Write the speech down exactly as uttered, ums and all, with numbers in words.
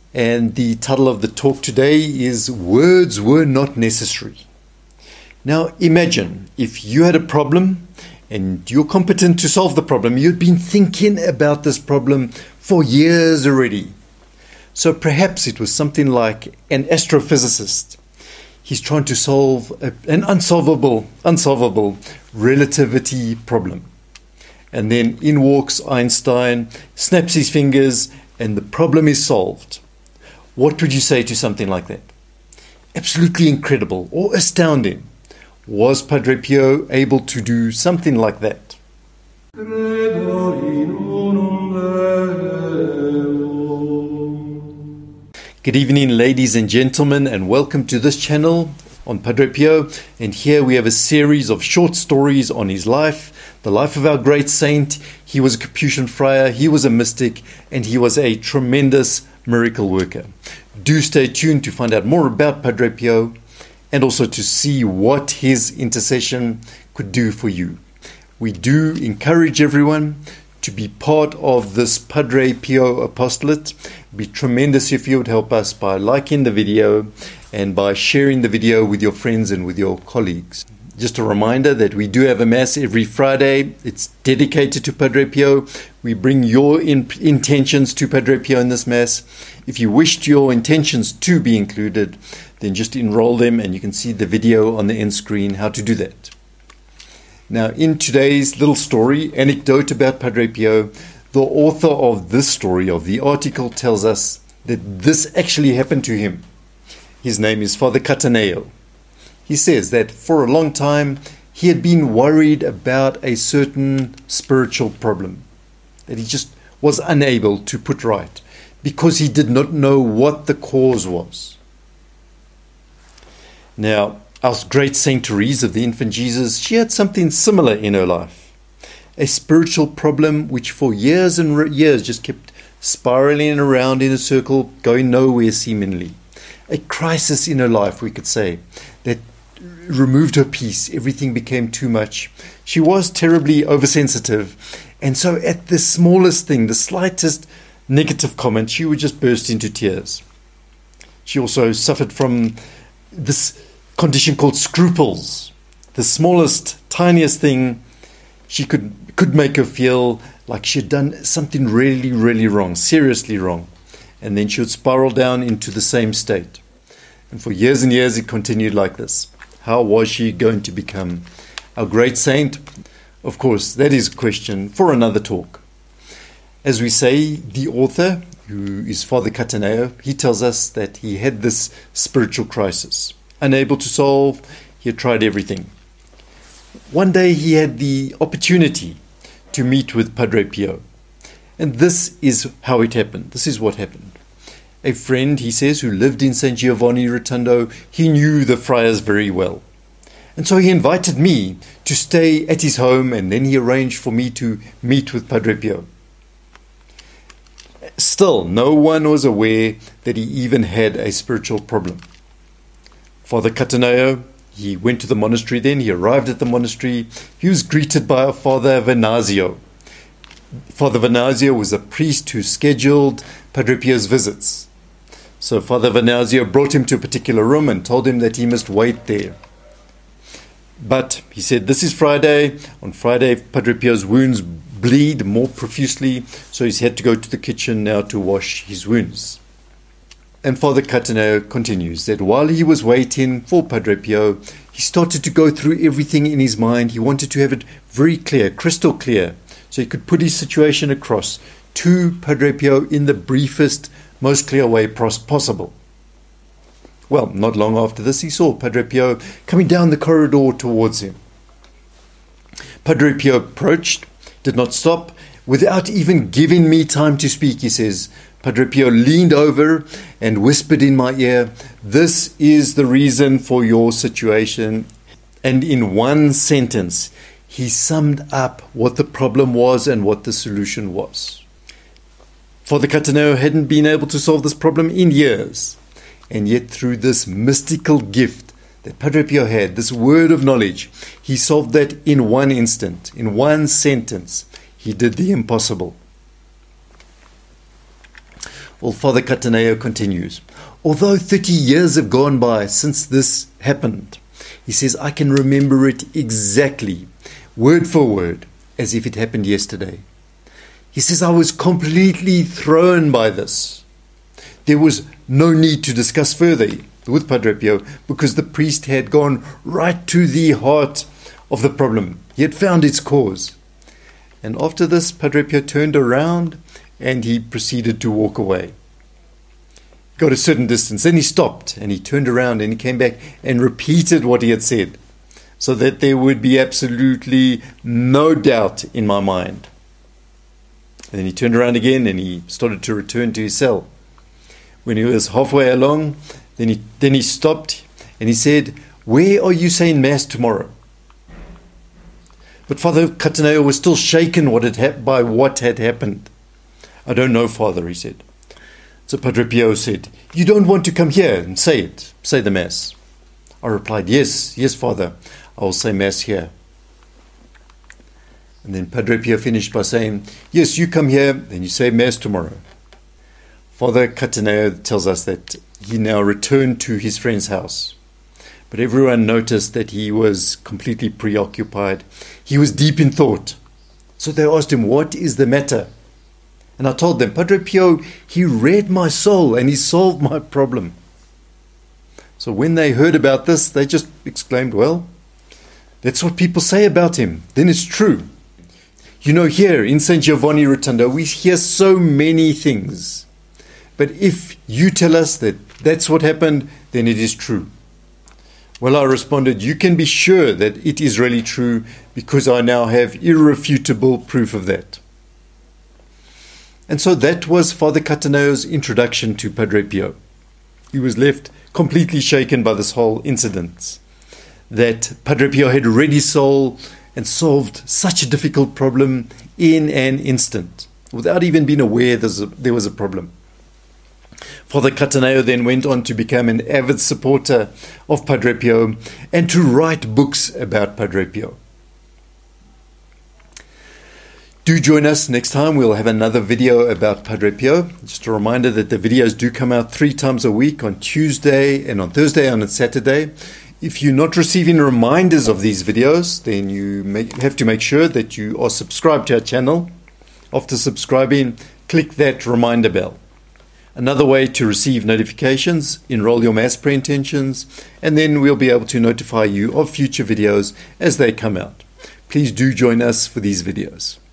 And the title of the talk today is Words Were Not Necessary. Now imagine if you had a problem and you're competent to solve the problem. You'd been thinking about this problem for years already. So perhaps it was something like an astrophysicist. He's trying to solve a, an unsolvable, unsolvable relativity problem. And then in walks Einstein, snaps his fingers, and the problem is solved. What would you say to something like that? Absolutely incredible or astounding. Was Padre Pio able to do something like that? Good evening, ladies and gentlemen, and welcome to this channel on Padre Pio. And here we have a series of short stories on his life, the life of our great saint. He was a Capuchin friar, he was a mystic, and he was a tremendous miracle worker. Do stay tuned to find out more about Padre Pio and also to see what his intercession could do for you. We do encourage everyone to be part of this Padre Pio apostolate. It'd be tremendous if you would help us by liking the video and by sharing the video with your friends and with your colleagues. Just a reminder that we do have a Mass every Friday. It's dedicated to Padre Pio. We bring your in- intentions to Padre Pio in this Mass. If you wished your intentions to be included, then just enroll them, and you can see the video on the end screen how to do that. Now, in today's little story, anecdote about Padre Pio, the author of this story, of the article, tells us that this actually happened to him. His name is Father Cataneo. He says that for a long time he had been worried about a certain spiritual problem that he just was unable to put right because he did not know what the cause was. Now, our great Saint Therese of the Infant Jesus, she had something similar in her life. A spiritual problem which for years and re- years just kept spiraling around in a circle, going nowhere seemingly. A crisis in her life, we could say, that removed her peace. Everything became too much. She was terribly oversensitive. And so at the smallest thing, the slightest negative comment, she would just burst into tears. She also suffered from this condition called scruples. The smallest, tiniest thing, she could could make her feel like she had done something really, really wrong, seriously wrong. And then she would spiral down into the same state. And for years and years it continued like this. How was she going to become our great saint? Of course, that is a question for another talk. As we say, the author, who is Father Cataneo, he tells us that he had this spiritual crisis. Unable to solve, he had tried everything. One day he had the opportunity to meet with Padre Pio. And this is how it happened. This is what happened. A friend, he says, who lived in Saint Giovanni Rotondo, he knew the friars very well. And so he invited me to stay at his home, and then he arranged for me to meet with Padre Pio. Still, no one was aware that he even had a spiritual problem. Father Cataneo, he went to the monastery then, he arrived at the monastery, he was greeted by Father Venazio. Father Venazio was a priest who scheduled Padre Pio's visits. So Father Venazio brought him to a particular room and told him that he must wait there. But he said, this is Friday. On Friday, Padre Pio's wounds bleed more profusely, so he's had to go to the kitchen now to wash his wounds. And Father Cataneo continues that while he was waiting for Padre Pio, he started to go through everything in his mind. He wanted to have it very clear, crystal clear, so he could put his situation across to Padre Pio in the briefest, most clear way possible. Well, not long after this, he saw Padre Pio coming down the corridor towards him. Padre Pio approached, did not stop, without even giving me time to speak, he says. Padre Pio leaned over and whispered in my ear, this is the reason for your situation. And in one sentence, he summed up what the problem was and what the solution was. Father Cataneo hadn't been able to solve this problem in years. And yet through this mystical gift that Padre Pio had, this word of knowledge, he solved that in one instant, in one sentence. He did the impossible. Well, Father Cataneo continues. Although thirty years have gone by since this happened, he says, I can remember it exactly, word for word, as if it happened yesterday. He says, I was completely thrown by this. There was no need to discuss further with Padre Pio because the priest had gone right to the heart of the problem. He had found its cause. And after this, Padre Pio turned around and he proceeded to walk away. Got a certain distance, then he stopped and he turned around and he came back and repeated what he had said so that there would be absolutely no doubt in my mind. And then he turned around again and he started to return to his cell. When he was halfway along, then he, then he stopped and he said, where are you saying Mass tomorrow? But Father Cataneo was still shaken what had hap- by what had happened. I don't know, Father, he said. So Padre Pio said, you don't want to come here and say it, say the Mass. I replied, yes, yes, Father, I will say Mass here. And then Padre Pio finished by saying, yes, you come here, then you say Mass tomorrow. Father Cataneo tells us that he now returned to his friend's house. But everyone noticed that he was completely preoccupied. He was deep in thought. So they asked him, what is the matter? And I told them, Padre Pio, he read my soul and he solved my problem. So when they heard about this, they just exclaimed, well, that's what people say about him. Then it's true. You know, here in Saint Giovanni Rotondo, we hear so many things. But if you tell us that that's what happened, then it is true. Well, I responded, you can be sure that it is really true because I now have irrefutable proof of that. And so that was Father Cataneo's introduction to Padre Pio. He was left completely shaken by this whole incident, that Padre Pio had read his soul and solved such a difficult problem in an instant, without even being aware there was a problem. Father Cataneo then went on to become an avid supporter of Padre Pio and to write books about Padre Pio. Do join us next time. We'll have another video about Padre Pio. Just a reminder that the videos do come out three times a week, on Tuesday and on Thursday and on Saturday. If you're not receiving reminders of these videos, then you may have to make sure that you are subscribed to our channel. After subscribing, click that reminder bell. Another way to receive notifications, enroll your Mass prayer intentions, and then we'll be able to notify you of future videos as they come out. Please do join us for these videos.